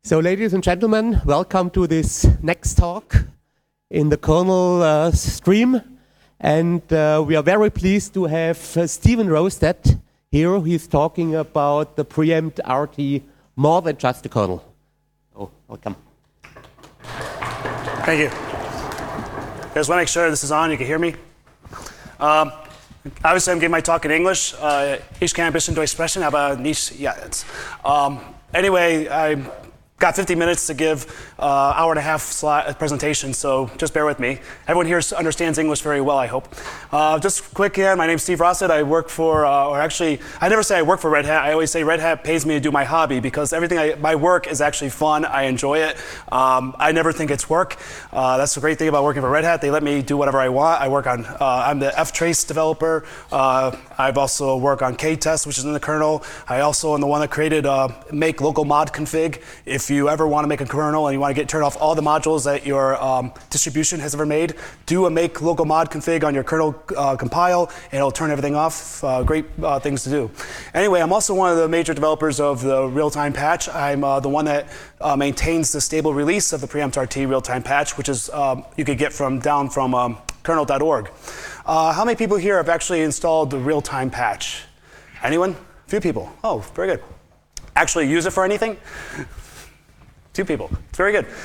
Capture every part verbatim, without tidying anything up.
So, ladies and gentlemen, welcome to this next talk in the kernel uh, stream. And uh, we are very pleased to have uh, Stephen Rosted here. He's talking about the preempt R T more than just the kernel. Oh, welcome. Thank you. I just want to make sure this is on. You can hear me. Um, obviously, I'm giving my talk in English. Uh, ich kann ein bisschen Deutsch sprechen, aber nicht jetzt. Um, anyway, I'm got fifty minutes to give uh, hour and a half slide presentation, so just bear with me. Everyone here understands English very well, I hope. Uh, just quick again, my name's Steve Rosted. I work for, uh, or actually, I never say I work for Red Hat. I always say Red Hat pays me to do my hobby because everything, I, my work is actually fun. I enjoy it. Um, I never think it's work. Uh, that's the great thing about working for Red Hat. They let me do whatever I want. I work on, uh, I'm the F-Trace developer. Uh, I've also worked on K-Test, which is in the kernel. I also am the one that created uh, make local mod config. If you ever want to make a kernel and you want to get turn off all the modules that your um, distribution has ever made, do a make local mod config on your kernel uh, compile, and it'll turn everything off. Uh, great uh, things to do. Anyway, I'm also one of the major developers of the real-time patch. I'm uh, the one that uh, maintains the stable release of the preempt R T real-time patch, which is um, you could get from down from um, kernel dot org. Uh, how many people here have actually installed the real-time patch? Anyone? A few people. Oh, very good. Actually use it for anything? Two people. It's very good.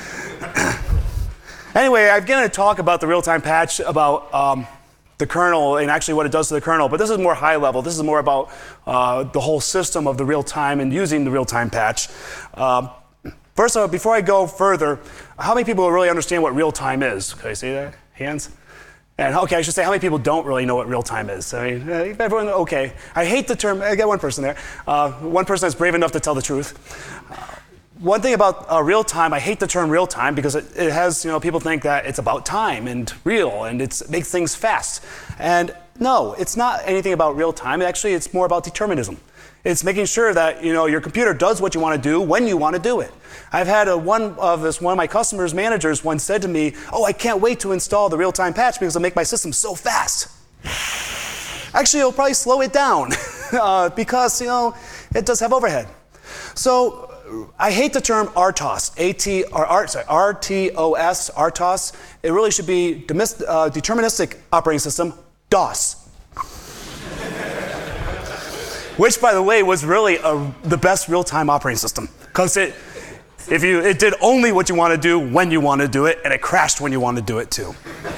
Anyway, I'm going to talk about the real-time patch, about um, the kernel and actually what it does to the kernel, but this is more high level. This is more about uh, the whole system of the real-time and using the real-time patch. Um, first of all, before I go further, how many people really understand what real-time is? Can I see that? Hands? And okay, I should say, how many people don't really know what real-time is? I mean, everyone, okay. I hate the term, I got one person there. Uh, one person that's brave enough to tell the truth. Uh, one thing about uh, real-time, I hate the term real-time because it, it has, you know, people think that it's about time and real and it's, it makes things fast. And no, it's not anything about real-time. Actually, it's more about determinism. It's making sure that, you know, your computer does what you want to do when you want to do it. I've had a, one of this, one of my customers' managers once said to me, "Oh, I can't wait to install the real-time patch because it'll make my system so fast." Actually, it'll probably slow it down uh, because, you know, it does have overhead. So I hate the term R T O S, A T or R, sorry, R T O S, R T O S. It really should be demis, uh, deterministic operating system, DOS. Which, by the way, was really a, the best real-time operating system, because it, if you, it did only what you want to do when you want to do it, and it crashed when you want to do it too.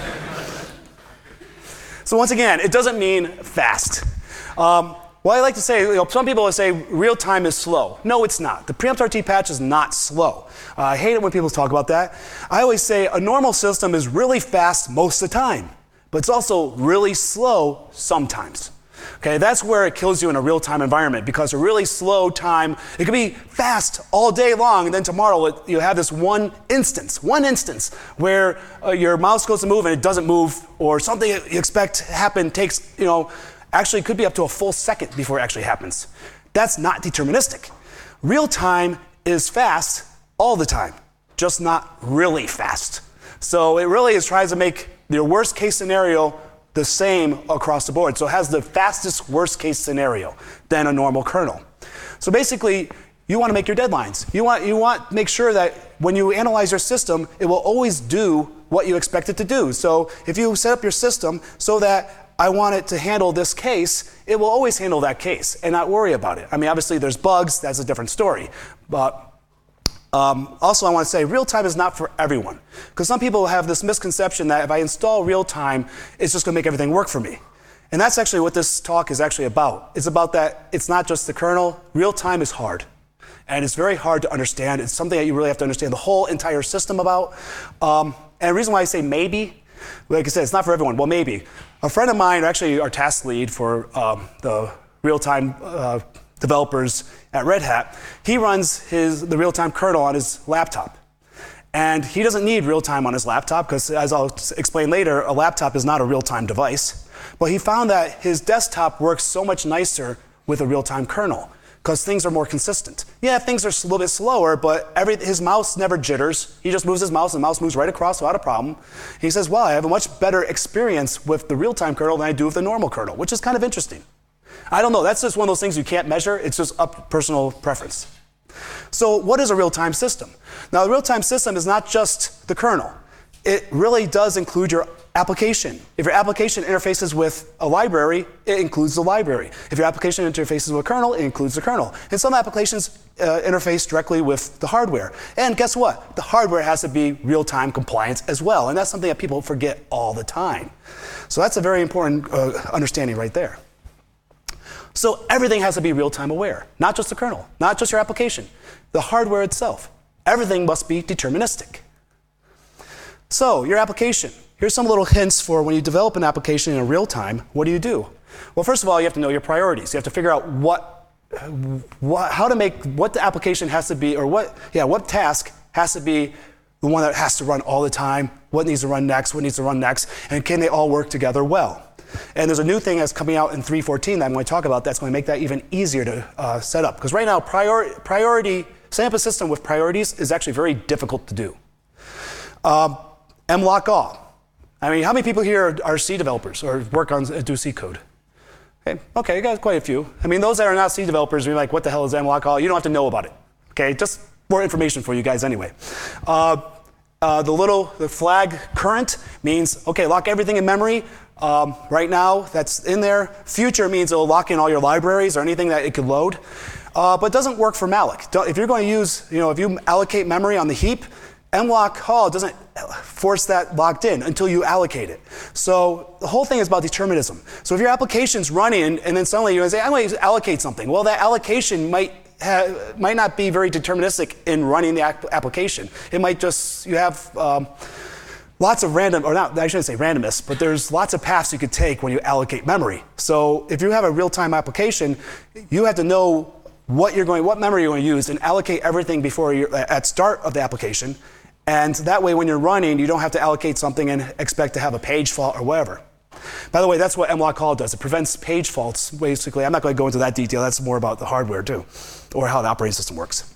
So once again, it doesn't mean fast. Um, well, I like to say, you know, some people will say real-time is slow. No, it's not. The preempt R T patch is not slow. Uh, I hate it when people talk about that. I always say a normal system is really fast most of the time, but it's also really slow sometimes. Okay, that's where it kills you in a real-time environment, because a really slow time, it can be fast all day long, and then tomorrow it, you have this one instance, one instance where uh, your mouse goes to move and it doesn't move, or something you expect to happen takes, you know, actually could be up to a full second before it actually happens. That's not deterministic. Real-time is fast all the time, just not really fast. So it really is tries to make your worst-case scenario the same across the board. So it has the fastest worst case scenario than a normal kernel. So basically, you want to make your deadlines. You want you want to make sure that when you analyze your system, it will always do what you expect it to do. So if you set up your system so that I want it to handle this case, it will always handle that case and not worry about it. I mean, obviously there's bugs, that's a different story. But Um, also, I want to say real-time is not for everyone, because some people have this misconception that if I install real-time, it's just going to make everything work for me. And that's actually what this talk is actually about. It's about that it's not just the kernel. Real-time is hard, and it's very hard to understand. It's something that you really have to understand the whole entire system about. Um, and the reason why I say maybe, like I said, it's not for everyone. Well, maybe. A friend of mine, actually our task lead for um, the real-time uh, developers at Red Hat, he runs his, the real-time kernel on his laptop. And he doesn't need real-time on his laptop, because as I'll explain later, a laptop is not a real-time device. But he found that his desktop works so much nicer with a real-time kernel, because things are more consistent. Yeah, things are a little bit slower, but every, his mouse never jitters. He just moves his mouse, and the mouse moves right across without a problem. He says, well, I have a much better experience with the real-time kernel than I do with the normal kernel, which is kind of interesting. I don't know, that's just one of those things you can't measure. It's just up personal preference. So what is a real-time system? Now, the real-time system is not just the kernel. It really does include your application. If your application interfaces with a library, it includes the library. If your application interfaces with a kernel, it includes the kernel. And some applications uh, interface directly with the hardware. And guess what? The hardware has to be real-time compliant as well. And that's something that people forget all the time. So that's a very important uh, understanding right there. So everything has to be real-time aware, not just the kernel, not just your application, the hardware itself. Everything must be deterministic. So your application, here's some little hints for when you develop an application in real time, what do you do? Well, first of all, you have to know your priorities. You have to figure out what, what, how to make, what the application has to be, or what, yeah, what task has to be the one that has to run all the time, what needs to run next, what needs to run next, and can they all work together well? And there's a new thing that's coming out in three fourteen that I'm going to talk about that's going to make that even easier to uh, set up. Because right now, prior, priority, setting up a system with priorities is actually very difficult to do. Um, mlock all. I mean, how many people here are C developers or work on do C code? Okay, okay, you got quite a few. I mean, those that are not C developers, you're like, what the hell is mlock all? You don't have to know about it. Okay, just more information for you guys anyway. Uh, uh, the little the flag current means, okay, lock everything in memory. Um, right now, that's in there. Future means it'll lock in all your libraries or anything that it could load. Uh, but it doesn't work for malloc. Don't, if you're going to use, you know, if you allocate memory on the heap, mlock all doesn't force that locked in until you allocate it. So the whole thing is about determinism. So if your application's running and, and then suddenly you say, I'm going to allocate something. Well, that allocation might have, might not be very deterministic in running the application. It might just, you have um, lots of random, or not, I shouldn't say randomness, but there's lots of paths you could take when you allocate memory. So if you have a real-time application, you have to know what you're going, what memory you're going to use and allocate everything before you're at start of the application. And that way, when you're running, you don't have to allocate something and expect to have a page fault or whatever. By the way, that's what mlock all does. It prevents page faults, basically. I'm not going to go into that detail. That's more about the hardware, too, or how the operating system works.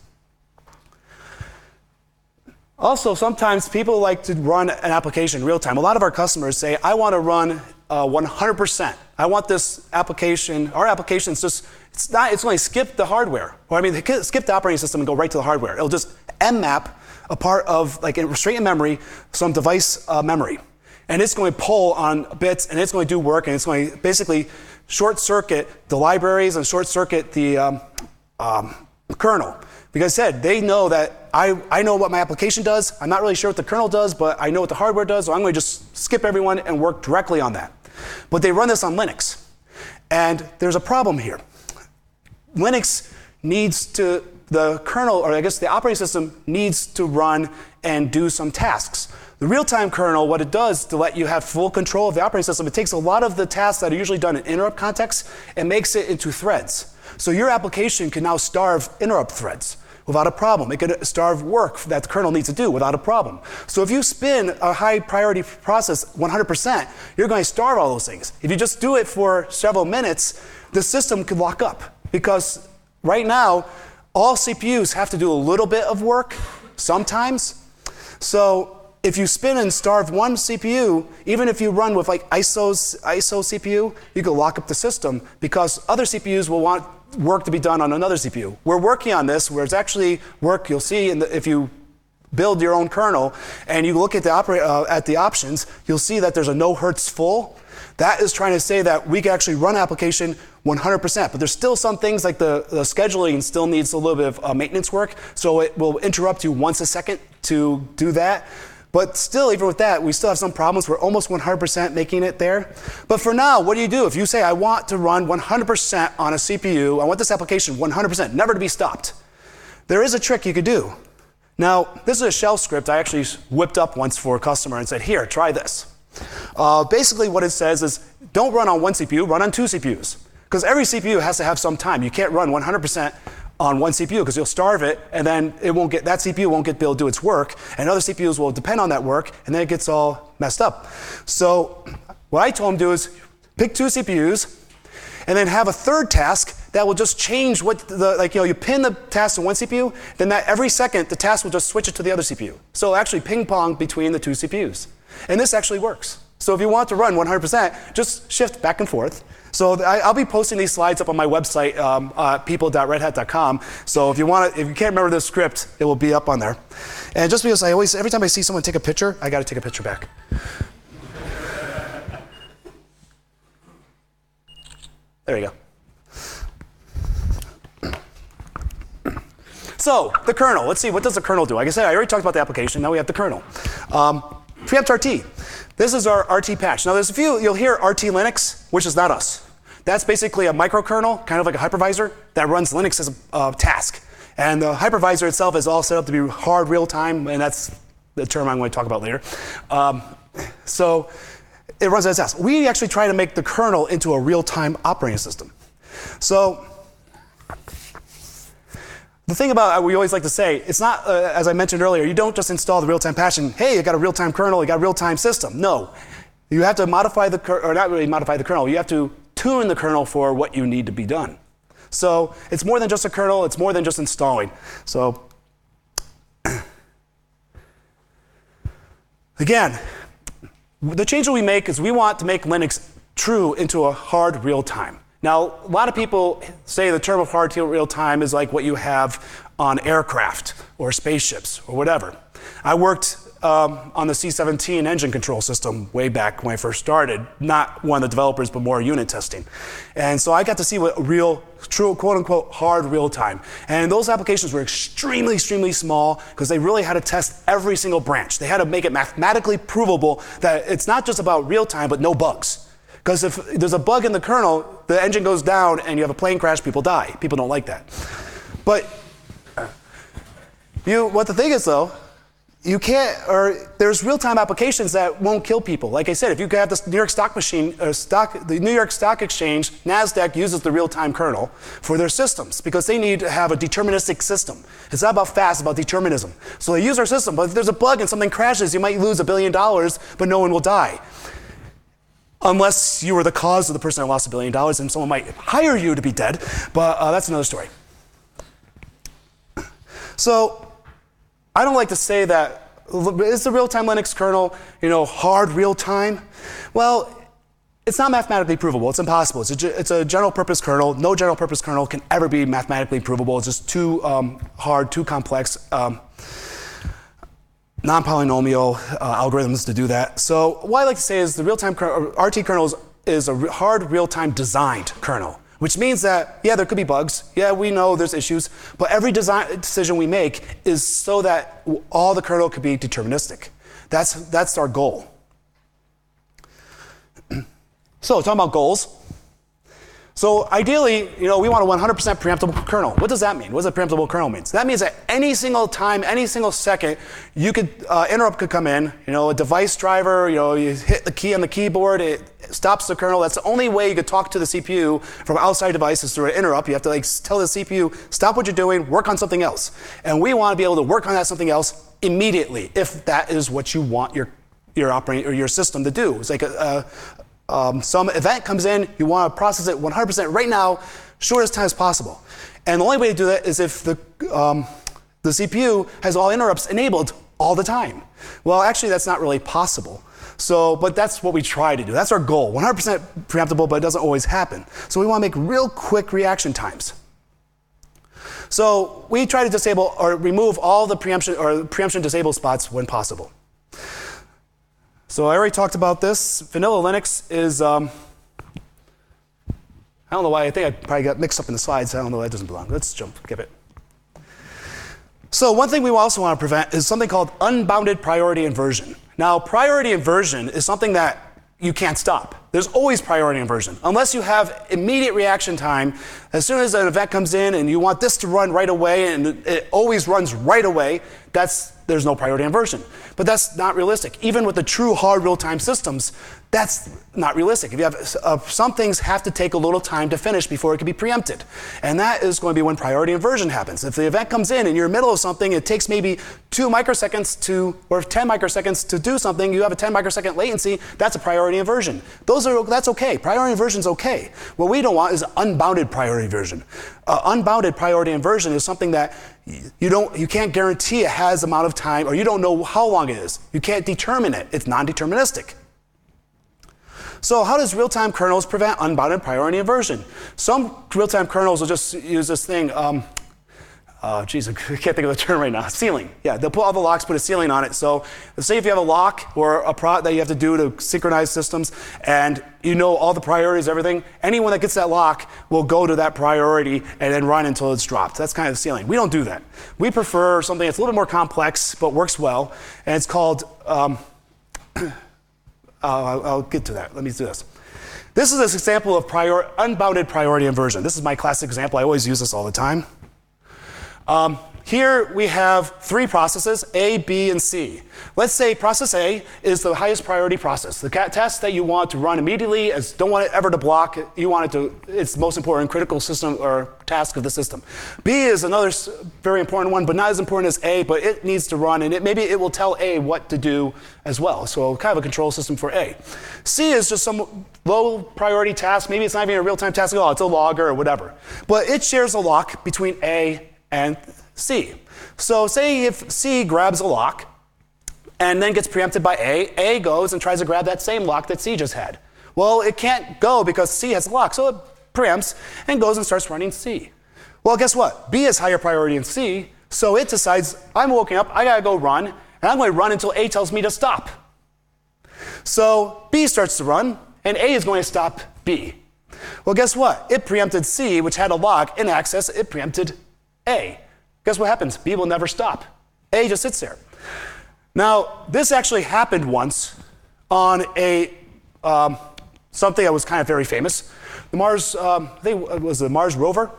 Also, sometimes people like to run an application real time. A lot of our customers say, I want to run uh, one hundred percent. I want this application, our application's just, it's not, it's only skip the hardware. Or I mean, skip the operating system and go right to the hardware. It'll just mmap a part of, like straight in memory, some device uh, memory. And it's going to pull on bits, and it's going to do work, and it's going to basically short circuit the libraries and short circuit the um, um, kernel. Because I said, they know that I, I know what my application does. I'm not really sure what the kernel does, but I know what the hardware does, so I'm going to just skip everyone and work directly on that. But they run this on Linux. And there's a problem here. Linux needs to, the kernel, or I guess the operating system, needs to run and do some tasks. The real-time kernel, what it does to let you have full control of the operating system, it takes a lot of the tasks that are usually done in interrupt context and makes it into threads. So your application can now starve interrupt threads without a problem. It can starve work that the kernel needs to do without a problem. So if you spin a high priority process one hundred percent, you're going to starve all those things. If you just do it for several minutes, the system could lock up. Because right now, all C P Us have to do a little bit of work sometimes. So if you spin and starve one C P U, even if you run with like I S O's, I S O C P U, you can lock up the system because other C P Us will want work to be done on another C P U. We're working on this where it's actually work you'll see in the, if you build your own kernel and you look at the, opera, uh, at the options, you'll see that there's a no hertz full. That is trying to say that we can actually run application one hundred percent. But there's still some things like the, the scheduling still needs a little bit of uh, maintenance work. So it will interrupt you once a second to do that. But still, even with that, we still have some problems. We're almost one hundred percent making it there. But for now, what do you do? If you say, I want to run one hundred percent on a C P U, I want this application one hundred percent, never to be stopped. There is a trick you could do. Now, this is a shell script I actually whipped up once for a customer and said, here, try this. Uh, basically, what it says is, don't run on one C P U, run on two C P Us. Because every C P U has to have some time. You can't run one hundred percent on one C P U because you'll starve it, and then it won't get, that C P U won't get able to do its work, and other C P Us will depend on that work, and then it gets all messed up. So what I told him to do is pick two C P Us, and then have a third task that will just change what the, like, you know, you pin the task to one C P U, then that every second the task will just switch it to the other C P U. So it'll actually ping pong between the two C P Us. And this actually works. So if you want to run one hundred percent, just shift back and forth. So I, I'll be posting these slides up on my website, um, uh, people dot red hat dot com. So if you want to, if you can't remember the script, it will be up on there. And just because I always, every time I see someone take a picture, I got to take a picture back. There you go. So the kernel. Let's see, what does the kernel do? Like I said, I already talked about the application. Now we have the kernel. Um, Preempt R T. This is our R T patch. Now there's a few, you'll hear R T Linux, which is not us. That's basically a microkernel, kind of like a hypervisor, that runs Linux as a uh, task. And the hypervisor itself is all set up to be hard real-time, and that's the term I'm going to talk about later. Um, so it runs as a task. We actually try to make the kernel into a real-time operating system. So the thing about, we always like to say, it's not, uh, as I mentioned earlier, you don't just install the real-time patch and, hey, you got a real-time kernel, you got a real-time system. No. You have to modify the, or not really modify the kernel, you have to tune the kernel for what you need to be done. So it's more than just a kernel, it's more than just installing. So again, the change that we make is we want to make Linux true into a hard real-time. Now, a lot of people say the term of hard real-time is like what you have on aircraft or spaceships or whatever. I worked um, on the C seventeen engine control system way back when I first started, not one of the developers, but more unit testing. And so I got to see what real, true, quote-unquote, hard real-time. And those applications were extremely, extremely small because they really had to test every single branch. They had to make it mathematically provable that it's not just about real-time, but no bugs. Because if there's a bug in the kernel, the engine goes down and you have a plane crash, people die. People don't like that. But you, what the thing is though, you can't, or there's real-time applications that won't kill people. Like I said, if you have this New York Stock Machine, or stock, the New York Stock Exchange, NASDAQ uses the real-time kernel for their systems because they need to have a deterministic system. It's not about fast, it's about determinism. So they use our system, but if there's a bug and something crashes, you might lose a billion dollars, but no one will die. Unless you were the cause of the person that lost a billion dollars, and someone might hire you to be dead, but uh, that's another story. So I don't like to say that, is the real-time Linux kernel, you know, hard real-time? Well, it's not mathematically provable. It's impossible. It's a, it's a general-purpose kernel. No general-purpose kernel can ever be mathematically provable. It's just too um, hard, too complex. Um, non-polynomial uh, algorithms to do that. So what I like to say is the real-time R T kernel is a hard real-time designed kernel, which means that, yeah, there could be bugs. Yeah, we know there's issues, but every design decision we make is so that all the kernel could be deterministic. That's, that's our goal. So talking about goals. So ideally, you know, we want a one hundred percent preemptible kernel. What does that mean? What does a preemptible kernel mean? So that means that any single time, any single second, you could uh, interrupt could come in. You know, a device driver. You know, you hit the key on the keyboard, it stops the kernel. That's the only way you could talk to the C P U from outside devices through an interrupt. You have to like tell the C P U, stop what you're doing, work on something else. And we want to be able to work on that something else immediately, if that is what you want your your operating or your system to do. It's like a, a Um, some event comes in, you want to process it one hundred percent right now, shortest time as possible. And the only way to do that is if the, um, the C P U has all interrupts enabled all the time. Well, actually, that's not really possible. So, but that's what we try to do. That's our goal. one hundred percent preemptible, but it doesn't always happen. So we want to make real quick reaction times. So we try to disable or remove all the preemption or preemption disabled spots when possible. So I already talked about this. Vanilla Linux is, um, I don't know why, I think I probably got mixed up in the slides. I don't know, that doesn't belong. Let's jump, give it. So one thing we also want to prevent is something called unbounded priority inversion. Now, priority inversion is something that you can't stop. There's always priority inversion. Unless you have immediate reaction time, as soon as an event comes in and you want this to run right away and it always runs right away, that's, there's no priority inversion. But that's not realistic. Even with the true hard real-time systems, that's not realistic. If you have, uh, some things have to take a little time to finish before it can be preempted. And that is going to be when priority inversion happens. If the event comes in and you're in the middle of something, it takes maybe two microseconds to, or ten microseconds to do something, you have a ten microsecond latency, that's a priority inversion. Those are, that's okay. Priority inversion is okay. What we don't want is unbounded priority inversion. Uh, unbounded priority inversion is something that you don't, you can't guarantee it has amount of time, or you don't know how long it is. You can't determine it. It's non-deterministic. So how does real-time kernels prevent unbounded priority inversion? Some real-time kernels will just use this thing, um, uh, geez, I can't think of the term right now, ceiling. Yeah, they'll put all the locks, put a ceiling on it. So say if you have a lock or a prod that you have to do to synchronize systems, and you know all the priorities, everything, anyone that gets that lock will go to that priority and then run until it's dropped. That's kind of the ceiling. We don't do that. We prefer something that's a little bit more complex, but works well, and it's called, um, uh, I'll, I'll get to that. Let me do this. This is an example of prior, unbounded priority inversion. This is my classic example. I always use this all the time. Um, here we have three processes, A, B, and C. Let's say process A is the highest priority process. The test that you want to run immediately, is don't want it ever to block. You want it to, it's the most important critical system or task of the system. B is another very important one, but not as important as A, but it needs to run, and it, maybe it will tell A what to do as well. So kind of a control system for A. C is just some low priority task. Maybe it's not even a real-time task at all. It's a logger or whatever. But it shares a lock between A and C. So say if C grabs a lock and then gets preempted by A, A goes and tries to grab that same lock that C just had. Well, it can't go because C has a lock, so it preempts and goes and starts running C. Well, guess what? B is higher priority than C, so it decides, I'm woken up, I gotta go run, and I'm going to run until A tells me to stop. So B starts to run, and A is going to stop B. Well, guess what? It preempted C, which had a lock in access, it preempted A. Guess what happens? B will never stop. A just sits there. Now, this actually happened once on a um, something that was kind of very famous. The Mars, um, I think it was the Mars rover.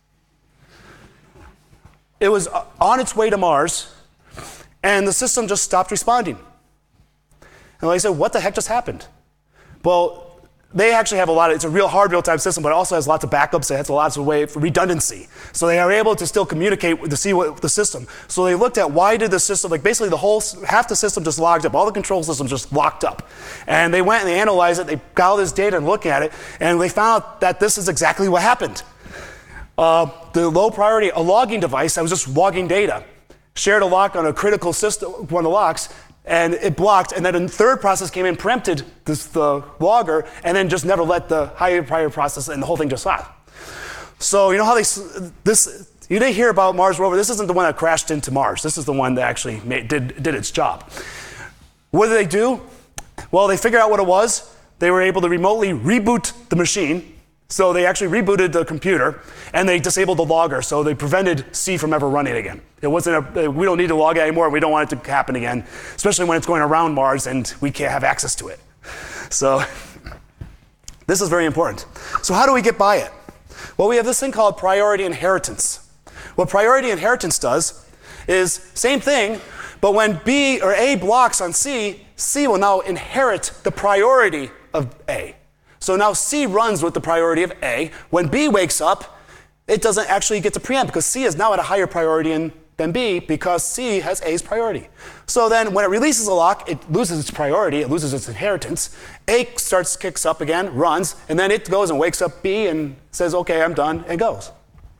It was on its way to Mars, and the system just stopped responding. And I said, what the heck just happened? Well, they actually have a lot of, it's a real hard real-time system, but it also has lots of backups. It has lots of way for redundancy. So they are able to still communicate with, to see what the system. So they looked at why did the system, like basically the whole, half the system just logged up. All the control systems just locked up. And they went and they analyzed it. They got all this data and looked at it. And they found out that this is exactly what happened. Uh, the low priority, a logging device that was just logging data, shared a lock on a critical system, one of the locks, and it blocked, and then a third process came in, preempted this, the logger, and then just never let the higher priority process, and the whole thing just stopped. So you know how they, this, you didn't hear about Mars rover. This isn't the one that crashed into Mars. This is the one that actually made, did, did its job. What did they do? Well, they figured out what it was. They were able to remotely reboot the machine. So they actually rebooted the computer, and they disabled the logger, so they prevented C from ever running again. It wasn't a, we don't need to log it anymore, we don't want it to happen again, especially when it's going around Mars and we can't have access to it. So this is very important. So how do we get by it? Well, we have this thing called priority inheritance. What priority inheritance does is same thing, but when B or A blocks on C, C will now inherit the priority of A. So now C runs with the priority of A. When B wakes up, it doesn't actually get to preempt because C is now at a higher priority in, than B because C has A's priority. So then when it releases a lock, it loses its priority, it loses its inheritance. A starts, kicks up again, runs, and then it goes and wakes up B and says, okay, I'm done, and goes.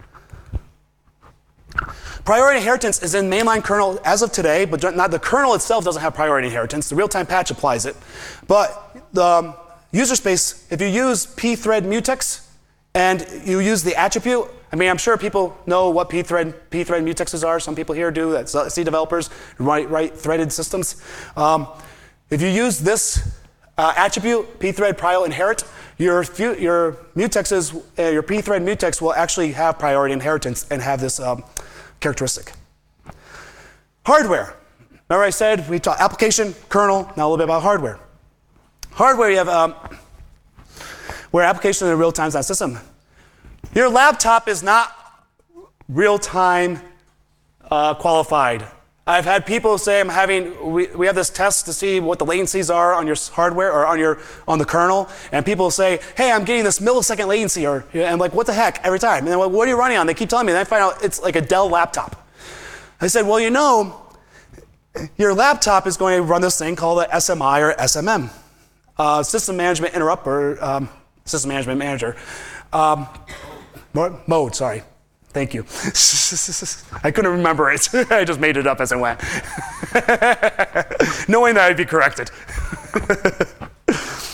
Priority inheritance is in mainline kernel as of today, but not the kernel itself doesn't have priority inheritance. The real-time patch applies it. But the um, user space, if you use pthread mutex and you use the attribute, I mean, I'm sure people know what pthread, pthread mutexes are. Some people here do, that's C developers, write, write threaded systems. Um, if you use this uh, attribute, pthread prio inherit, your, your mutexes, uh, your pthread mutex will actually have priority inheritance and have this um, characteristic. Hardware. Remember I said we taught application, kernel, now a little bit about hardware. Hardware, you have um, where application in a real-time system. Your laptop is not real-time uh, qualified. I've had people say I'm having, we, we have this test to see what the latencies are on your hardware or on your on the kernel, and people say, hey, I'm getting this millisecond latency, or and I'm like, what the heck, every time. And then what are you running on? They keep telling me, and I find out it's like a Dell laptop. I said, well, you know, your laptop is going to run this thing called a S M I or S M M. Uh, system management interrupt, or um, system management manager. Um, mode, sorry. Thank you. I couldn't remember it. I just made it up as I went. Knowing that I'd be corrected.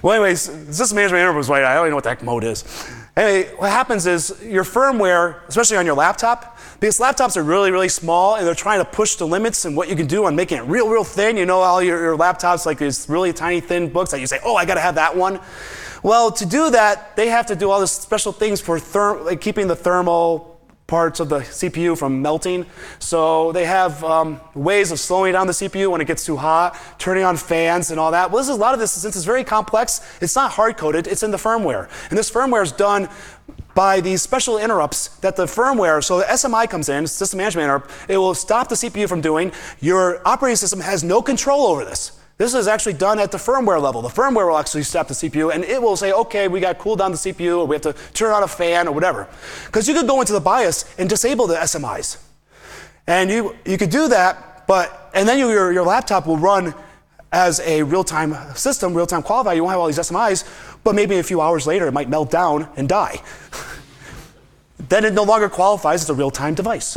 Well, anyways, system management interrupt was right. I don't even know what the heck mode is. Anyway, what happens is your firmware, especially on your laptop, because laptops are really, really small and they're trying to push the limits and what you can do on making it real, real thin. You know, all your, your laptops, like these really tiny, thin books that you say, oh, I got to have that one. Well, to do that, they have to do all these special things for therm- like keeping the thermal parts of the C P U from melting. So they have um, ways of slowing down the C P U when it gets too hot, turning on fans and all that. Well, this is a lot of this, since it's very complex, it's not hard-coded, it's in the firmware. And this firmware is done by these special interrupts that the firmware, so the S M I comes in, system management interrupt, it will stop the C P U from doing. Your operating system has no control over this. This is actually done at the firmware level. The firmware will actually stop the C P U, and it will say, okay, we got to cool down the C P U, or we have to turn on a fan, or whatever. Because you could go into the BIOS and disable the S M Is. And you, you could do that, but, and then you, your, your laptop will run as a real-time system, real-time qualifier. You won't have all these S M Is, but maybe a few hours later, it might melt down and die. Then it no longer qualifies as a real-time device.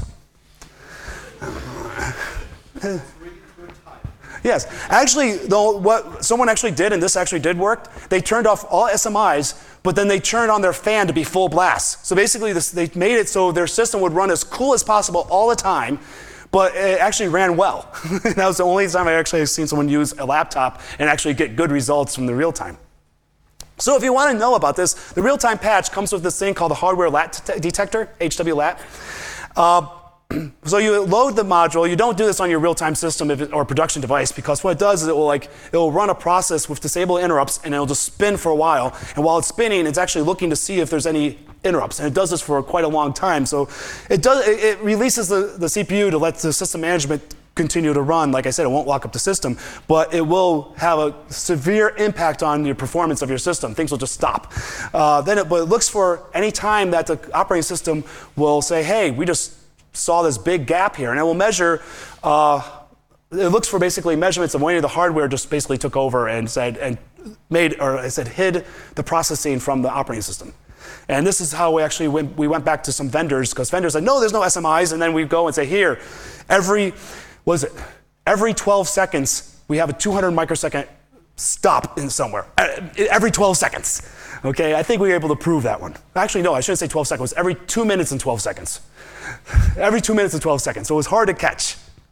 Yes, actually, though, what someone actually did, and this actually did work, they turned off all S M Is, but then they turned on their fan to be full blast. So basically, this, they made it so their system would run as cool as possible all the time, but it actually ran well. That was the only time I actually have seen someone use a laptop and actually get good results from the real time. So if you want to know about this, the real-time patch comes with this thing called the hardware lat detector, H W lat. Uh, So you load the module. You don't do this on your real-time system if it, or production device, because what it does is it will like it will run a process with disable interrupts, and it'll just spin for a while. And while it's spinning, it's actually looking to see if there's any interrupts, and it does this for quite a long time. So it does it, it releases the, the C P U to let the system management continue to run. Like I said, it won't lock up the system, but it will have a severe impact on your performance of your system. Things will just stop. Uh, then it, but it looks for any time that the operating system will say, "Hey, we just saw this big gap here," and it will measure, uh, it looks for basically measurements of when the hardware just basically took over and said, and made, or I said, hid the processing from the operating system. And this is how we actually went, we went back to some vendors, because vendors said, no, there's no S M Is, and then we go and say, here, every, what is it, every twelve seconds, we have a two hundred microsecond stop in somewhere, every twelve seconds. Okay, I think we were able to prove that one. Actually, no, I shouldn't say twelve seconds, every two minutes and twelve seconds. Every two minutes and twelve seconds, so it was hard to catch.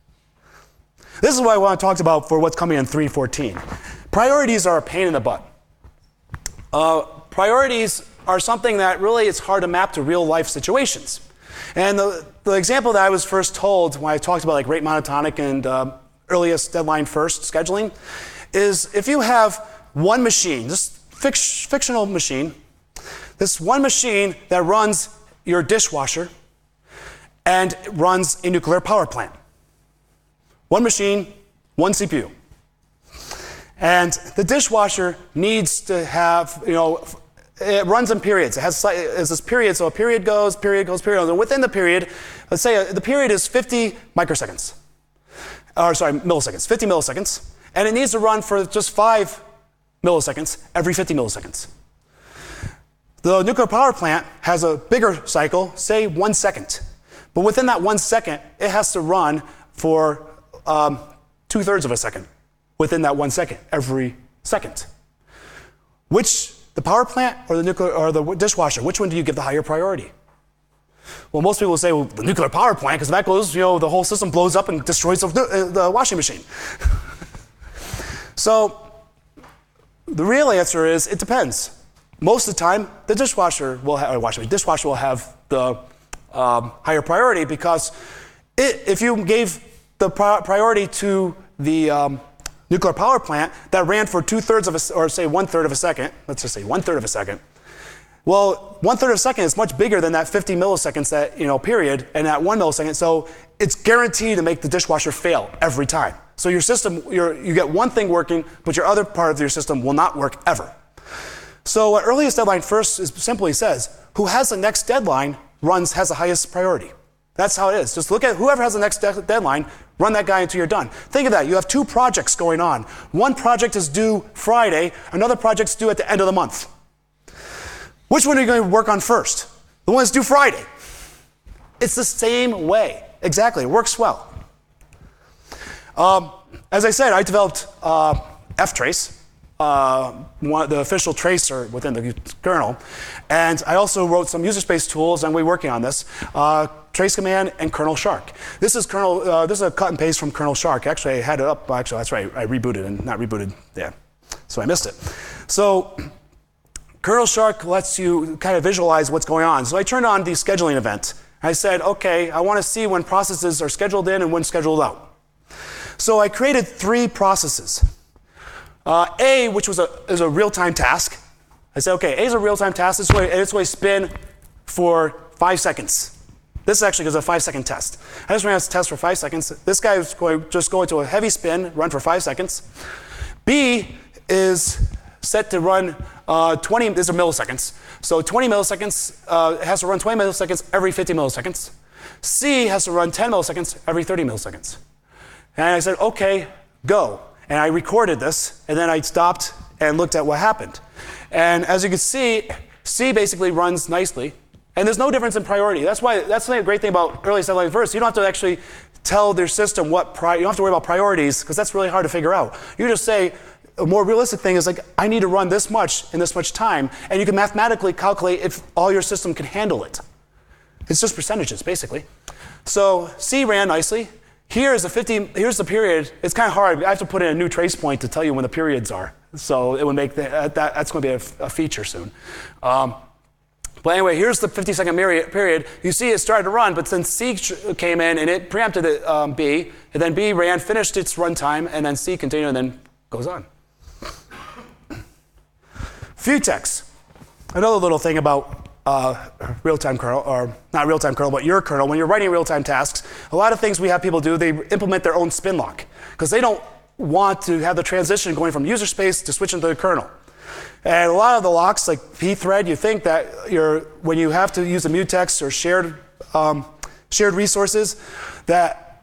This is what I want to talk about for what's coming in three fourteen. Priorities are a pain in the butt. Uh, priorities are something that really it's hard to map to real life situations. And the, the example that I was first told when I talked about like rate monotonic and uh, earliest deadline first scheduling is if you have one machine, this fix, fictional machine, this one machine that runs your dishwasher and runs a nuclear power plant. One machine, one C P U. And the dishwasher needs to have, you know, it runs in periods. It has it's this period, so a period goes, period goes, period goes. And within the period, let's say the period is fifty microseconds. Or sorry, milliseconds, fifty milliseconds. And it needs to run for just five milliseconds every fifty milliseconds. The nuclear power plant has a bigger cycle, say one second. But within that one second, it has to run for um, two-thirds of a second within that one second, every second. Which, the power plant or the nuclear or the dishwasher, which one do you give the higher priority? Well, most people will say, well, the nuclear power plant, because if that goes, you know, the whole system blows up and destroys the, uh, the washing machine. So, the real answer is, it depends. Most of the time, the dishwasher will have, or washing machine, dishwasher will have the Um, higher priority, because it, if you gave the pri priority to the um, nuclear power plant that ran for two-thirds of a, or say one-third of a second, let's just say one-third of a second, well, one-third of a second is much bigger than that fifty milliseconds that, you know, period, and that one millisecond, so it's guaranteed to make the dishwasher fail every time. So your system, you're, you get one thing working, but your other part of your system will not work ever. So what earliest deadline first is simply says, who has the next deadline runs has the highest priority. That's how it is. Just look at whoever has the next de deadline, run that guy until you're done. Think of that. You have two projects going on. One project is due Friday, another project's due at the end of the month. Which one are you going to work on first? The one that's due Friday. It's the same way. Exactly. It works well. Um, as I said, I developed uh, F-Trace. uh, one, the official tracer within the kernel. And I also wrote some user space tools, and we're working on this. Uh, Trace Command and Kernel Shark. This is kernel. Uh, this is a cut and paste from Kernel Shark. Actually, I had it up. Actually, that's right. I rebooted and not rebooted. Yeah, so I missed it. So Kernel Shark lets you kind of visualize what's going on. So I turned on the scheduling event. I said, okay, I want to see when processes are scheduled in and when scheduled out. So I created three processes. Uh, A, which was a, is a real-time task. I said, okay, A is a real-time task. This way, it's going to spin for five seconds. This actually is a five-second test. I just ran this test for five seconds. This guy is going just go into a heavy spin, run for five seconds. B is set to run uh, twenty. These are milliseconds. So twenty milliseconds uh, has to run twenty milliseconds every fifty milliseconds. C has to run ten milliseconds every thirty milliseconds. And I said, okay, go. And I recorded this, and then I stopped and looked at what happened. And as you can see, C basically runs nicely, and there's no difference in priority. That's why that's the great thing about early assembly verse. You don't have to actually tell their system what pri- you don't have to worry about priorities, because that's really hard to figure out. You just say a more realistic thing is like, I need to run this much in this much time, and you can mathematically calculate if all your system can handle it. It's just percentages, basically. So C ran nicely. Here's the fifty. Here's the period. It's kind of hard. I have to put in a new trace point to tell you when the periods are. So it would make the, uh, that. That's going to be a, a feature soon. Um, but anyway, here's the fifty second period. You see, it started to run, but then C came in and it preempted it, um, B, and then B ran, finished its runtime, and then C continued, and then goes on. Futex. Another little thing about Uh, real-time kernel, or not real-time kernel, but your kernel, when you're writing real-time tasks, a lot of things we have people do, they implement their own spin lock, because they don't want to have the transition going from user space to switch into the kernel. And a lot of the locks, like pthread, you think that you're, when you have to use a mutex or shared, um, shared resources, that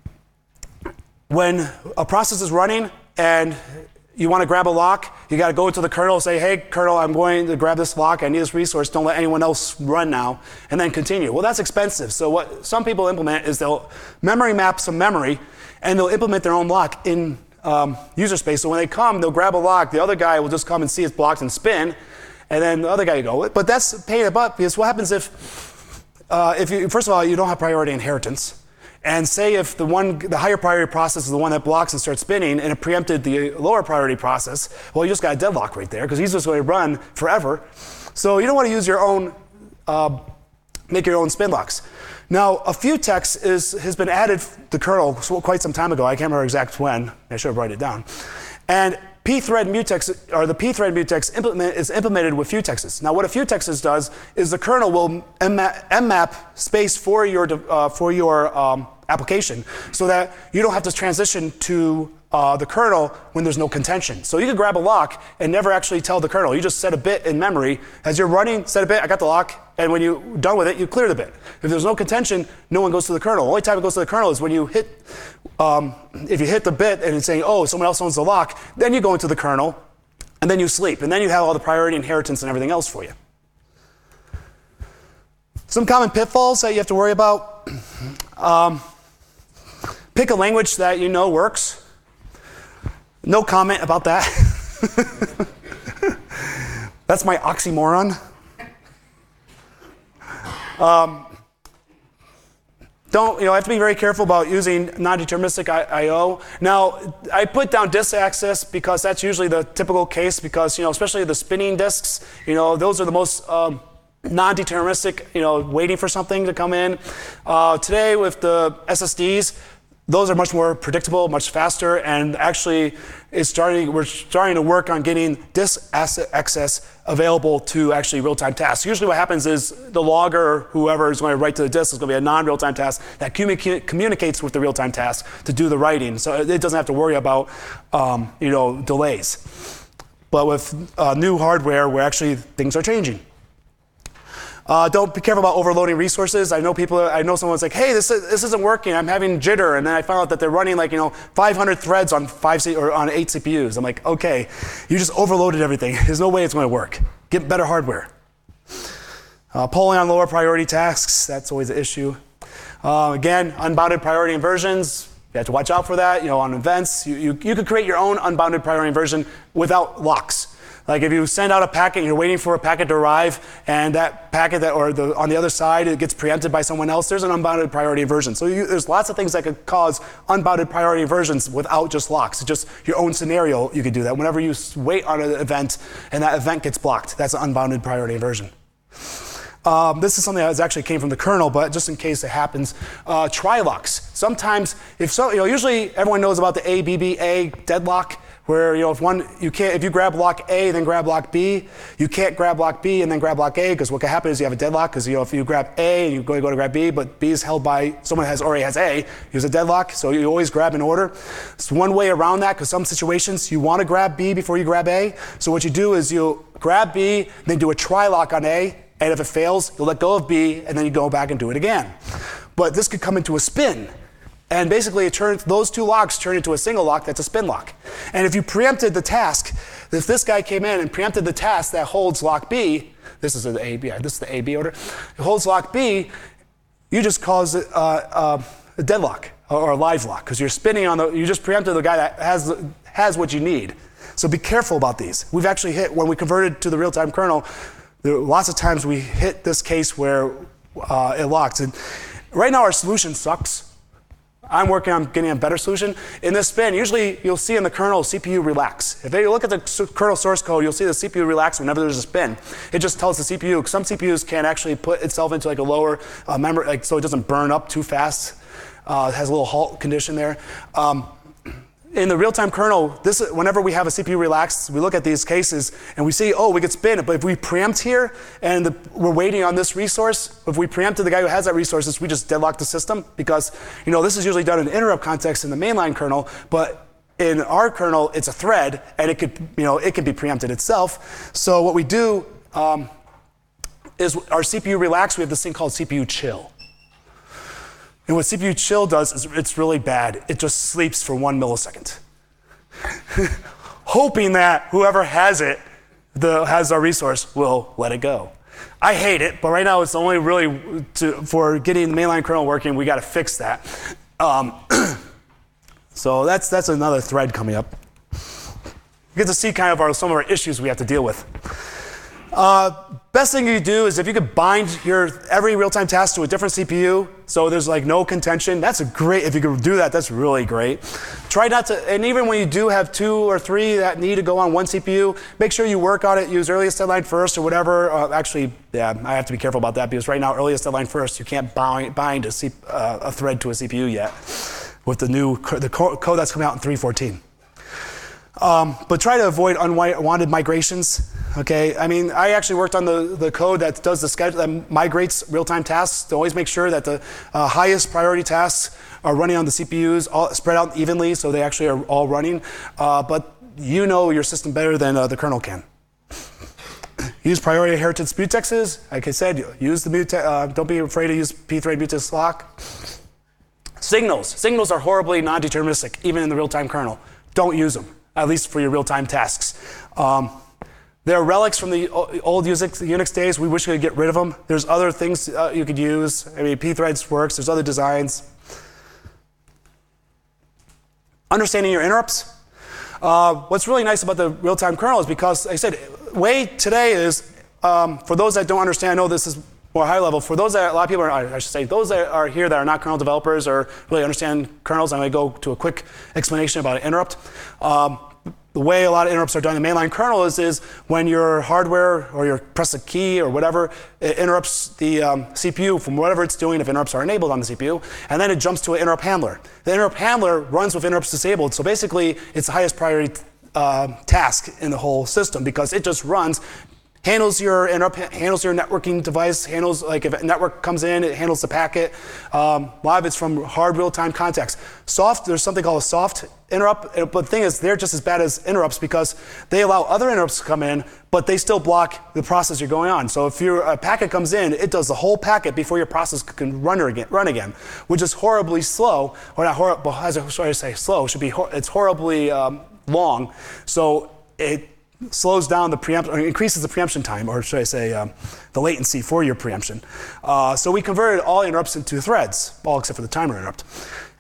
when a process is running and you want to grab a lock, you got to go into the kernel and say, hey, kernel, I'm going to grab this lock. I need this resource. Don't let anyone else run now. And then continue. Well, that's expensive. So what some people implement is they'll memory map some memory, and they'll implement their own lock in um, user space. So when they come, they'll grab a lock. The other guy will just come and see it's blocked and spin. And then the other guy will go. But that's a pain in the butt, because what happens if, uh, if you, first of all, you don't have priority inheritance. And say if the one, the higher priority process is the one that blocks and starts spinning, and it preempted the lower priority process, well, you just got a deadlock right there, because he's just going to run forever. So you don't want to use your own, uh, make your own spin locks. Now, a Futex is, has been added to kernel quite some time ago. I can't remember exact when. I should have written it down. And pthread mutex, or the pthread mutex implement, is implemented with Futexes. Now, what a Futexes does is the kernel will mmap space for your uh, for your um, application, so that you don't have to transition to uh, the kernel when there's no contention. So you can grab a lock and never actually tell the kernel. You just set a bit in memory. As you're running, set a bit, I got the lock, and when you're done with it, you clear the bit. If there's no contention, no one goes to the kernel. The only time it goes to the kernel is when you hit, um, if you hit the bit and it's saying, oh, someone else owns the lock, then you go into the kernel, and then you sleep, and then you have all the priority inheritance and everything else for you. Some common pitfalls that you have to worry about. Um, pick a language that you know works. No comment about that. That's my oxymoron. Um, don't, you know, I have to be very careful about using non-deterministic I O. Now, I put down disk access because that's usually the typical case, because, you know, especially the spinning disks, you know, those are the most um, non-deterministic, you know, waiting for something to come in. Uh, today with the S S Ds, those are much more predictable, much faster, and actually it's starting, we're starting to work on getting disk access available to actually real-time tasks. Usually what happens is the logger or whoever is going to write to the disk is going to be a non-real-time task that commu- communicates with the real-time task to do the writing. So it doesn't have to worry about um, you know, delays. But with uh, new hardware, where actually things are changing. Uh, don't be careful about overloading resources. I know people. I know someone's like, "Hey, this this isn't working. I'm having jitter," and then I found out that they're running like you know five hundred threads on five C, or on eight C P Us. I'm like, "Okay, you just overloaded everything. There's no way it's going to work. Get better hardware." Uh, polling on lower priority tasks. That's always an issue. Uh, again, unbounded priority inversions. You have to watch out for that. You know, on events, you, you, you could create your own unbounded priority inversion without locks. Like if you send out a packet, and you're waiting for a packet to arrive, and that packet that, or the, on the other side, it gets preempted by someone else, there's an unbounded priority inversion. So you, there's lots of things that could cause unbounded priority inversions without just locks. It's just your own scenario, you could do that. Whenever you wait on an event and that event gets blocked, that's an unbounded priority inversion. Um, this is something that actually came from the kernel, but just in case it happens, uh, try locks. Sometimes, if so, you know, usually everyone knows about the A B B A deadlock, where you know if one you can't if you grab lock A then grab lock B, you can't grab lock B and then grab lock A, because what can happen is you have a deadlock, because you know if you grab A and you go to go to grab B, but B is held by someone has already has A, there's a deadlock, so you always grab in order. It's one way around that, because some situations you want to grab B before you grab A. So what you do is you grab B, then do a try lock on A, and if it fails, you'll let go of B, and then you go back and do it again. But this could come into a spin. And basically, it turns, those two locks turn into a single lock that's a spin lock. And if you preempted the task, if this guy came in and preempted the task that holds lock B, this is the A B, this is the A B order, it holds lock B, you just cause it uh, uh, a deadlock or a live lock, because you're spinning on the, you just preempted the guy that has, has what you need. So be careful about these. We've actually hit, when we converted to the real-time kernel, there, lots of times we hit this case where uh, it locks. And right now our solution sucks. I'm working on getting a better solution. In this spin, usually you'll see in the kernel C P U relax. If you look at the kernel source code, you'll see the C P U relax whenever there's a spin. It just tells the C P U, some C P Us can actually put itself into like a lower uh, memory, like, so it doesn't burn up too fast. Uh, it has a little halt condition there. Um, In the real-time kernel, this, whenever we have a C P U relax, we look at these cases and we see, oh, we could spin it, but if we preempt here and the, we're waiting on this resource, if we preempted the guy who has that resource, we just deadlock the system, because you know this is usually done in interrupt context in the mainline kernel, but in our kernel, it's a thread, and it could, you know, it can be preempted itself. So what we do um, is our C P U relax, we have this thing called C P U chill. And what C P U chill does is it's really bad. It just sleeps for one millisecond, hoping that whoever has it, the, has our resource, will let it go. I hate it, but right now it's only really to, for getting the mainline kernel working, we got to fix that. Um, so that's that's another thread coming up. You get to see kind of our, some of our issues we have to deal with. Uh, best thing you do is if you could bind your every real-time task to a different C P U, so there's like no contention. That's a great, if you could do that, that's really great. Try not to, and even when you do have two or three that need to go on one C P U, make sure you work on it, use earliest deadline first or whatever. Uh, actually, yeah, I have to be careful about that, because right now, earliest deadline first, you can't bind, bind a, C, uh, a thread to a C P U yet with the new the code that's coming out in three fourteen. Um, but try to avoid unwanted migrations. Okay, I mean, I actually worked on the, the code that does the schedule that migrates real-time tasks to always make sure that the uh, highest priority tasks are running on the C P Us, all spread out evenly, so they actually are all running. Uh, but you know your system better than uh, the kernel can. Use priority inheritance mutexes. Like I said, use the mute. Uh, don't be afraid to use pthread mutex lock. Signals. Signals are horribly non-deterministic, even in the real-time kernel. Don't use them, at least for your real-time tasks. Um, There are relics from the old Unix days. We wish we could get rid of them. There's other things uh, you could use. I mean, pthreads works. There's other designs. Understanding your interrupts. Uh, what's really nice about the real-time kernel is because, like I said, way today is, um, for those that don't understand, I know this is more high level. For those that, a lot of people are, I should say, those that are here that are not kernel developers or really understand kernels, I'm going to go to a quick explanation about an interrupt. Um, The way a lot of interrupts are done in the mainline kernel is, is when your hardware or you press a key or whatever, it interrupts the um, C P U from whatever it's doing if interrupts are enabled on the C P U, and then it jumps to an interrupt handler. The interrupt handler runs with interrupts disabled, so basically it's the highest priority uh, task in the whole system, because it just runs, handles your interrupt, handles your networking device, handles, like if a network comes in, it handles the packet. Um, a lot of it's from hard real-time context. Soft, there's something called a soft interrupt, but the thing is, they're just as bad as interrupts because they allow other interrupts to come in, but they still block the process you're going on. So if your a packet comes in, it does the whole packet before your process can run again, run again, which is horribly slow, or not horrible, as I sorry to say slow, it should be, it's horribly um, long. So it slows down the preemption, or increases the preemption time, or should I say um, the latency for your preemption. Uh, so we converted all interrupts into threads, all except for the timer interrupt.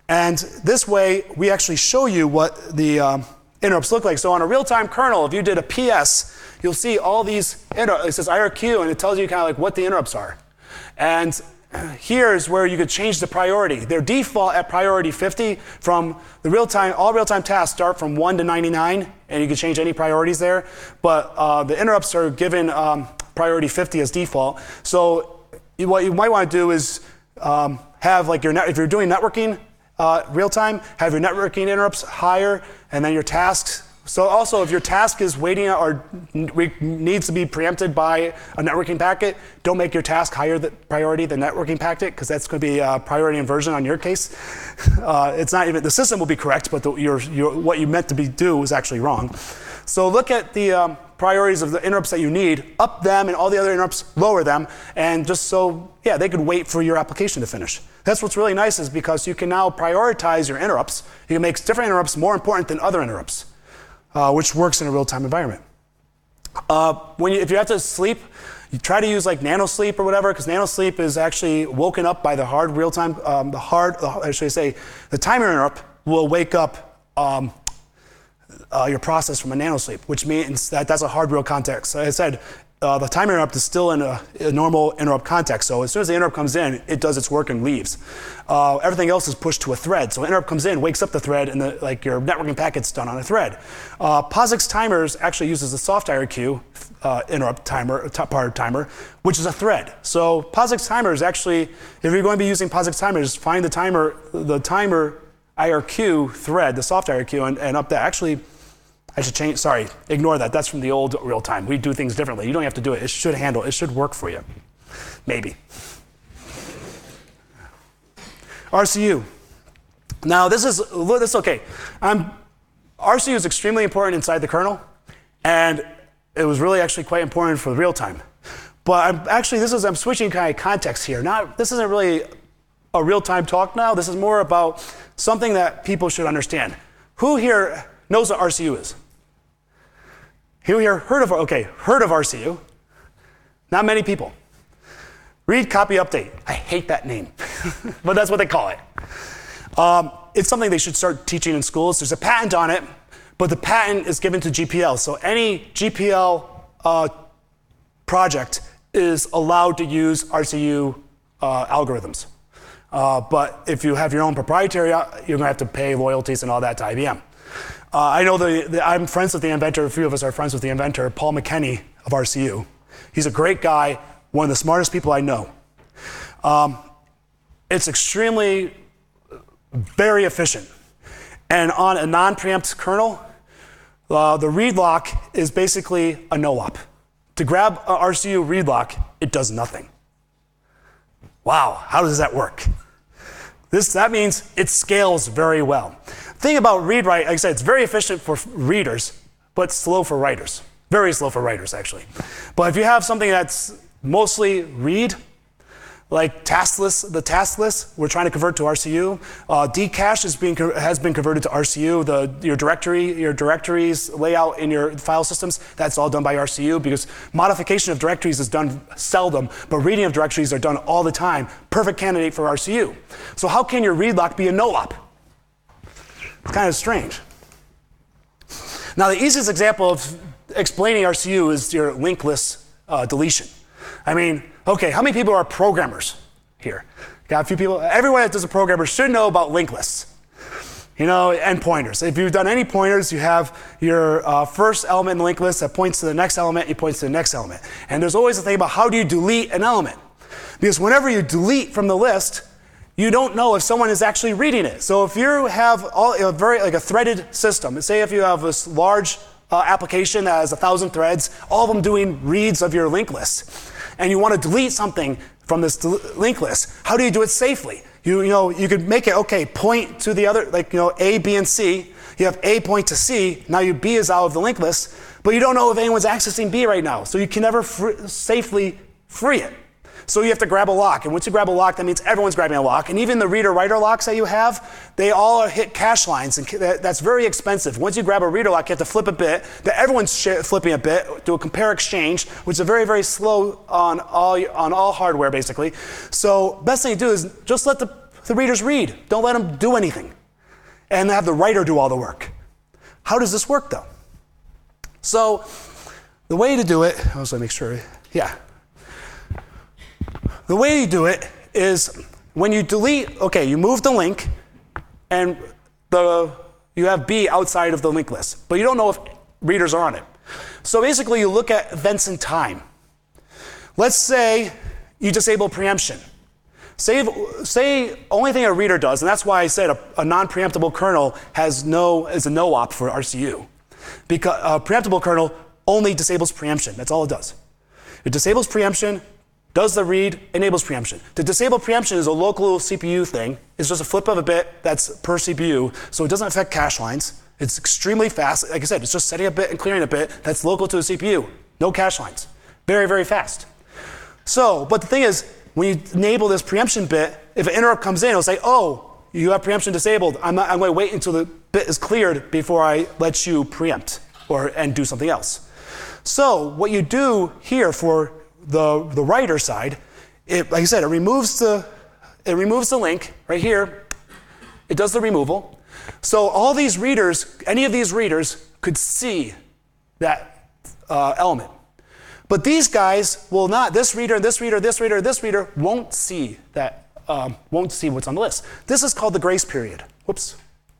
And this way, we actually show you what the um, interrupts look like. So on a real-time kernel, if you did a P S, you'll see all these interrupts. It says I R Q, and it tells you kind of like what the interrupts are. And here's where you could change the priority. Their default at priority fifty from the real-time, all real-time tasks start from one to ninety-nine, and you can change any priorities there. But uh, the interrupts are given um, priority fifty as default. So what you might want to do is um, have like your net, if you're doing networking uh, real-time, have your networking interrupts higher, and then your tasks. So also, if your task is waiting or needs to be preempted by a networking packet, don't make your task higher the priority than networking packet, because that's going to be a priority inversion on your case. Uh, it's not even, the system will be correct, but the, your, your, what you meant to be do is actually wrong. So look at the um, priorities of the interrupts that you need, up them, and all the other interrupts, lower them, and just so, yeah, they could wait for your application to finish. That's what's really nice, is because you can now prioritize your interrupts. You can make different interrupts more important than other interrupts. Uh, which works in a real-time environment. Uh, when you, if you have to sleep, you try to use like nanosleep or whatever, because nanosleep is actually woken up by the hard real-time, um, the hard, uh, I should say, the timer interrupt will wake up um, uh, your process from a nanosleep, which means that that's a hard real context. So I said, uh, the timer interrupt is still in a, a normal interrupt context. So as soon as the interrupt comes in, it does its work and leaves. Uh, everything else is pushed to a thread. So interrupt comes in, wakes up the thread, and the, like your networking packet's done on a thread. Uh, POSIX timers actually uses the soft I R Q uh, interrupt timer, top part timer, which is a thread. So POSIX timer is actually, if you're going to be using POSIX timers, find the timer, the timer I R Q thread, the soft I R Q, and, and up that. Actually, I should change, sorry, ignore that. That's from the old real time. We do things differently. You don't have to do it. It should handle, it should work for you. Maybe. R C U. Now this is, this is okay. Um, R C U is extremely important inside the kernel, and it was really actually quite important for real time. But I'm actually, this is, I'm switching kind of context here. Not, this isn't really a real time talk now. This is more about something that people should understand. Who here knows what R C U is? Who here heard of, okay, heard of R C U? Not many people. Read, copy, update. I hate that name, but that's what they call it. Um, it's something they should start teaching in schools. There's a patent on it, but the patent is given to G P L. So any G P L uh, project is allowed to use R C U uh, algorithms. Uh, but if you have your own proprietary, you're going to have to pay royalties and all that to I B M. Uh, I know the, the, I'm friends with the inventor. A few of us are friends with the inventor, Paul McKenney of R C U. He's a great guy, one of the smartest people I know. Um, it's extremely, very efficient. And on a non-preempt kernel, uh, the read lock is basically a no-op. To grab a R C U read lock, it does nothing. Wow, how does that work? This, that means it scales very well. The thing about read-write, like I said, it's very efficient for readers, but slow for writers. Very slow for writers, actually. But if you have something that's mostly read, like taskless, the task list, we're trying to convert to R C U. Uh, Dcache is being, has been converted to R C U. The, your directory, your directories layout in your file systems, that's all done by R C U, because modification of directories is done seldom, but reading of directories are done all the time. Perfect candidate for R C U. So how can your read lock be a no-op? It's kind of strange. Now the easiest example of explaining R C U is your linkless uh, deletion. I mean, okay, how many people are programmers here? Got a few people. Everyone that does a programmer should know about linked lists. You know, and pointers. If you've done any pointers, you have your uh, first element in the linked list that points to the next element, it points to the next element. And there's always a thing about how do you delete an element? Because whenever you delete from the list, you don't know if someone is actually reading it. So if you have all, a very like a threaded system, say if you have this large uh, application that has a thousand threads, all of them doing reads of your linked list, and you want to delete something from this linked list, how do you do it safely? You, you know, you could make it, okay, point to the other, like, you know, A, B, and C. You have A point to C. Now your B is out of the linked list, but you don't know if anyone's accessing B right now. So you can never fr- safely free it. So you have to grab a lock. And once you grab a lock, that means everyone's grabbing a lock. And even the reader-writer locks that you have, they all hit cache lines. And that's very expensive. Once you grab a reader lock, you have to flip a bit. That everyone's flipping a bit, do a compare exchange, which is very, very slow on all, on all hardware, basically. So best thing to do is just let the the readers read. Don't let them do anything. And have the writer do all the work. How does this work, though? So the way to do it, I was going to make sure, yeah. The way you do it is when you delete, okay, you move the link, and the you have B outside of the linked list, but you don't know if readers are on it. So basically, you look at events in time. Let's say you disable preemption. Say, say only thing a reader does, and that's why I said a, a non-preemptible kernel has no is a no-op for R C U, because a preemptible kernel only disables preemption. That's all it does. It disables preemption, does the read, enables preemption. To disable preemption is a local C P U thing. It's just a flip of a bit that's per C P U, so it doesn't affect cache lines. It's extremely fast. Like I said, it's just setting a bit and clearing a bit that's local to the C P U. No cache lines. Very, very fast. So, but the thing is, when you enable this preemption bit, if an interrupt comes in, it'll say, oh, you have preemption disabled. I'm, not, I'm going to wait until the bit is cleared before I let you preempt or and do something else. So what you do here for the, the writer side, it, like I said, it removes the it removes the link right here. It does the removal. So all these readers, any of these readers, could see that uh, element. But these guys will not. This reader, this reader, this reader, this reader won't see that. Um, won't see what's on the list. This is called the grace period. Whoops.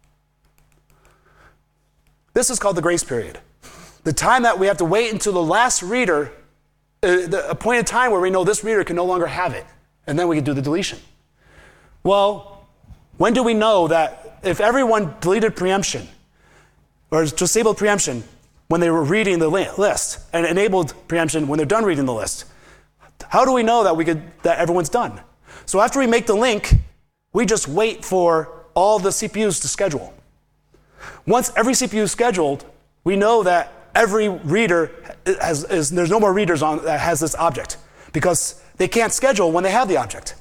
This is called the grace period. The time that we have to wait until the last reader, uh, the, a point in time where we know this reader can no longer have it, and then we can do the deletion. Well, when do we know that if everyone deleted preemption or disabled preemption when they were reading the list and enabled preemption when they're done reading the list? How do we know that we could that everyone's done? So after we make the link, we just wait for all the C P Us to schedule. Once every C P U is scheduled, we know that every reader has is there's no more readers on that has this object because they can't schedule when they have the object.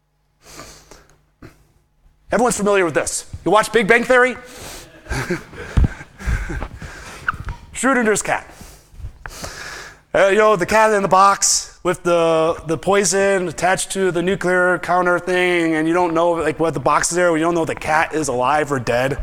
Everyone's familiar with this. You watch Big Bang Theory? Schrödinger's cat. Uh, you know, the cat in the box with the, the poison attached to the nuclear counter thing, and you don't know like what the box is there, you don't know if the cat is alive or dead.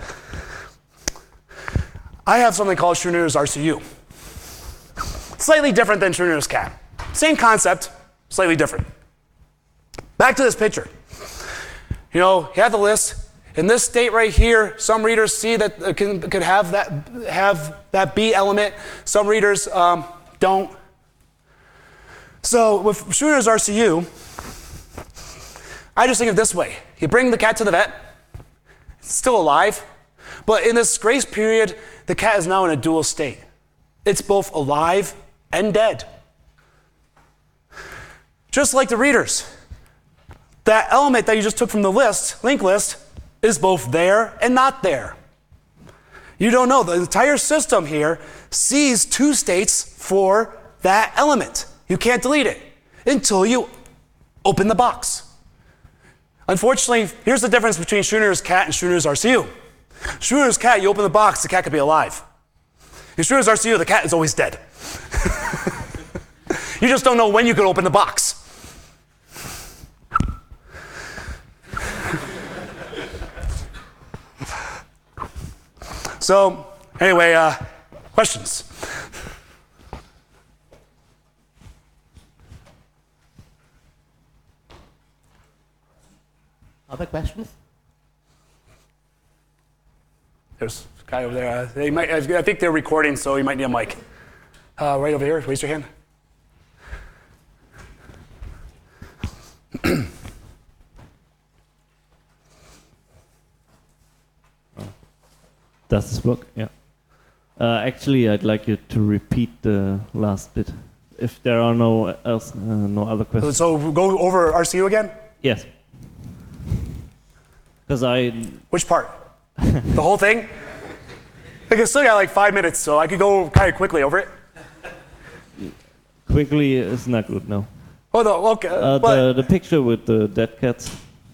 I have something called Schrödinger's R C U. Slightly different than Schrödinger's cat. Same concept, slightly different. Back to this picture. You know, you have the list. In this state right here, some readers see that uh, can could have that have that B element. Some readers um, don't. So with Schrödinger's R C U, I just think of it this way: you bring the cat to the vet, it's still alive, but in this grace period, the cat is now in a dual state. It's both alive and dead. Just like the readers, that element that you just took from the list, linked list, is both there and not there. You don't know. The entire system here sees two states for that element. You can't delete it until you open the box. Unfortunately, here's the difference between Schrödinger's cat and Schrödinger's R C U. Schrödinger's cat, you open the box, the cat could be alive. In Schrödinger's R C U, the cat is always dead. You just don't know when you could open the box. So, anyway, uh, questions? Other questions? There's a guy over there. Uh, they might, I think they're recording, so you might need a mic. Uh, right over here, raise your hand. Does this work? Yeah. Uh, actually, I'd like you to repeat the last bit. If there are no else, uh, no other questions. So go over R C U again? Yes. Because I... Which part? The whole thing? Like, I still got like five minutes, so I could go kind of quickly over it. Quickly is not good, no. Oh, the, okay. Uh, the, the picture with the dead cats.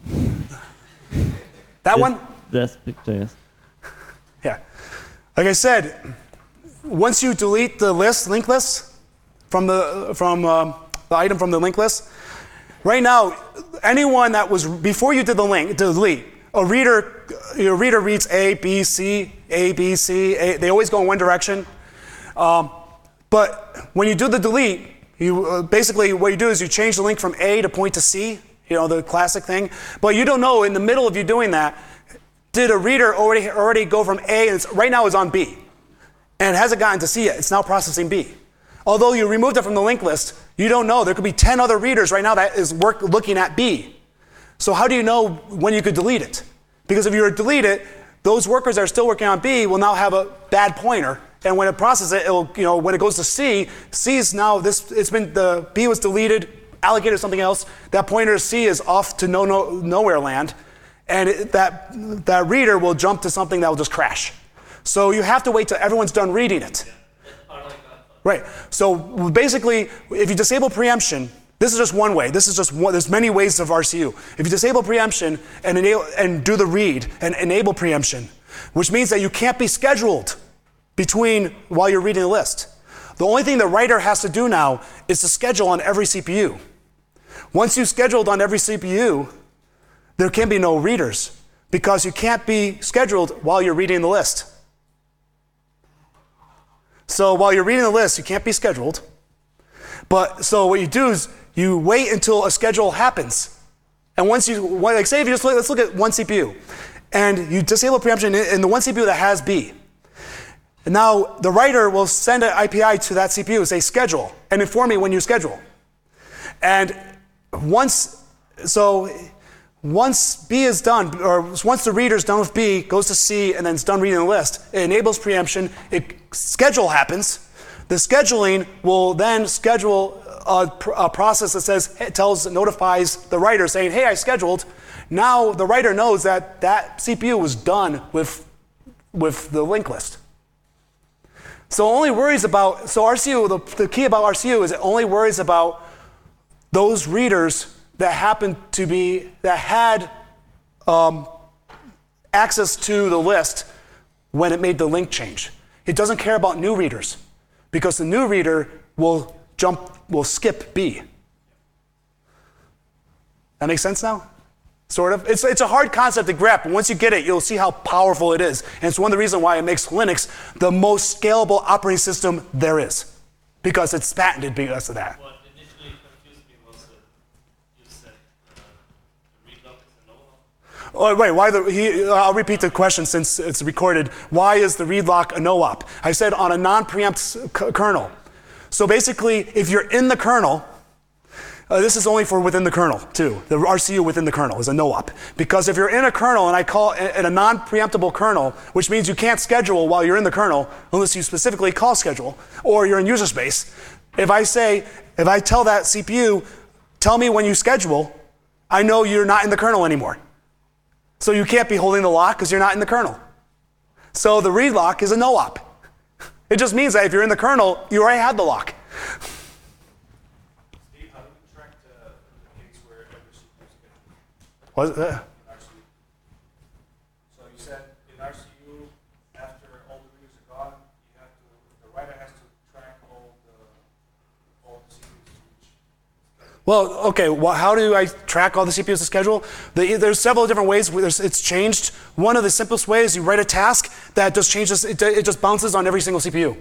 That this, one? That picture, yes. Yeah. Like I said, once you delete the list, linked list, from the from um, the item from the linked list, right now anyone that was, before you did the link, delete, a reader, your reader reads A, B, C, A, B, C, A, they always go in one direction. Um, but when you do the delete, you uh, basically what you do is you change the link from A to point to C, you know, the classic thing. But you don't know, in the middle of you doing that, did a reader already already go from A, and it's, right now it's on B, and it hasn't gotten to C yet. It's now processing B. Although you removed it from the link list, you don't know. There could be ten other readers right now that is work looking at B. So how do you know when you could delete it? Because if you were to delete it, those workers that are still working on B will now have a bad pointer. And when it processes it, it'll, you know, when it goes to C, C is now this, it's been, the B was deleted, allocated to something else. That pointer C is off to no, no, nowhere land. And it, that, that reader will jump to something that will just crash. So you have to wait till everyone's done reading it. Right. So basically, if you disable preemption, this is just one way. This is just one, there's many ways of R C U. If you disable preemption and enable, and do the read and enable preemption, which means that you can't be scheduled between while you're reading the list. The only thing the writer has to do now is to schedule on every C P U. Once you've scheduled on every C P U, there can be no readers because you can't be scheduled while you're reading the list. So while you're reading the list, you can't be scheduled. But so what you do is you wait until a schedule happens. And once you, like say if you just look, let's look at one C P U. And you disable preemption in the one C P U that has B. And now the writer will send an I P I to that C P U, say schedule, and inform me when you schedule. And once, so once B is done, or once the reader's done with B, goes to C, and then it's done reading the list, it enables preemption, it, schedule happens. The scheduling will then schedule a, a process that says, it tells, notifies the writer saying, hey, I scheduled. Now the writer knows that that C P U was done with, with the linked list. So it only worries about, so R C U, the, the key about R C U is it only worries about those readers that happened to be, that had um, access to the list when it made the link change. It doesn't care about new readers because the new reader will jump, will skip B. That makes sense now? Sort of. It's, it's a hard concept to grasp, but once you get it, you'll see how powerful it is. And it's one of the reasons why it makes Linux the most scalable operating system there is, because it's patented because of that. What initially confused me was that you said uh, the read lock is a no-op. Oh, wait, why the, he, I'll repeat the question since it's recorded. Why is the read lock a no-op? I said on a non-preempt c- kernel. So basically, if you're in the kernel, Uh, this is only for within the kernel, too. The R C U within the kernel is a no-op. Because if you're in a kernel, and I call it a non-preemptible kernel, which means you can't schedule while you're in the kernel, unless you specifically call schedule, or you're in user space. If I say, if I tell that C P U, tell me when you schedule, I know you're not in the kernel anymore. So you can't be holding the lock because you're not in the kernel. So the read lock is a no-op. It just means that if you're in the kernel, you already had the lock. Was it? Uh, so you said in R C U, after all the readers are gone, you have to, the writer has to track all the all the C P Us to each. Well, okay. Well, how do I track all the C P Us to schedule? The, there's several different ways. There's, it's changed. One of the simplest ways, you write a task that just changes. It, it just bounces on every single C P U.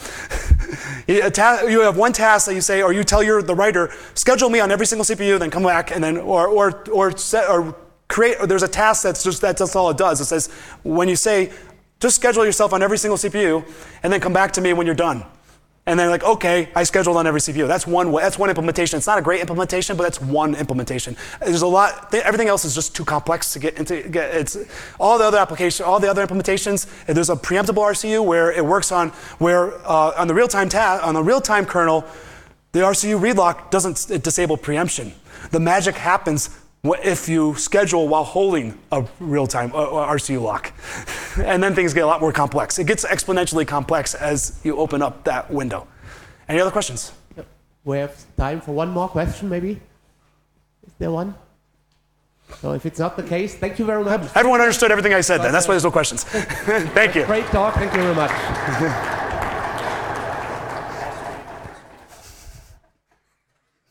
You have one task that you say, or you tell your the writer, schedule me on every single C P U, then come back, and then, or or or set or create. Or there's a task that's just that, that's all it does. It says when you say, just schedule yourself on every single C P U, and then come back to me when you're done. And then like, okay, I scheduled on every C P U. That's one way. That's one implementation. It's not a great implementation, but that's one implementation. There's a lot. Th- everything else is just too complex to get into. Get, it's all the other applications, all the other implementations. There's a preemptible R C U where it works on where uh, on the real-time ta- on the real-time kernel, the R C U read lock doesn't it disable preemption. The magic happens if you schedule while holding a real-time uh, R C U lock. And then things get a lot more complex. It gets exponentially complex as you open up that window. Any other questions? Yep. We have time for one more question, maybe. Is there one? So if it's not the case, thank you very much. Everyone understood everything I said then. That's why there's no questions. Thank you. Great talk. Thank you very much.